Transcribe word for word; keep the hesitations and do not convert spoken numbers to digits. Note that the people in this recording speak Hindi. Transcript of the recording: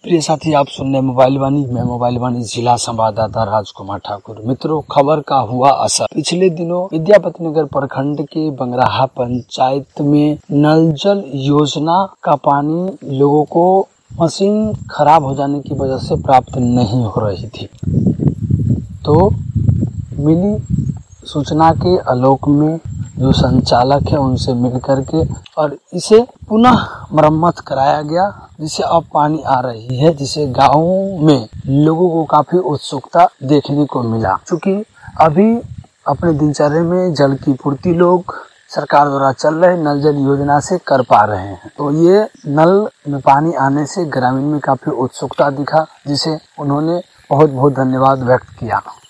प्रिय साथी, आप सुन रहे मोबाइल वाणी। मैं मोबाइल वाणी जिला संवाददाता राजकुमार ठाकुर। मित्रों, खबर का हुआ असर। पिछले दिनों विद्यापति नगर प्रखंड के बंगराहा पंचायत में नल जल योजना का पानी लोगों को मशीन खराब हो जाने की वजह से प्राप्त नहीं हो रही थी। तो मिली सूचना के आलोक में जो संचालक है उनसे मिल करके और इसे पुनः मरम्मत कराया गया, जिससे अब पानी आ रही है, जिसे गाँव में लोगों को काफी उत्सुकता देखने को मिला। क्योंकि अभी अपने दिनचर्या में जल की पूर्ति लोग सरकार द्वारा चल रहे नल जल योजना से कर पा रहे हैं। तो ये नल में पानी आने से ग्रामीण में काफी उत्सुकता दिखा, जिसे उन्होंने बहुत बहुत धन्यवाद व्यक्त किया।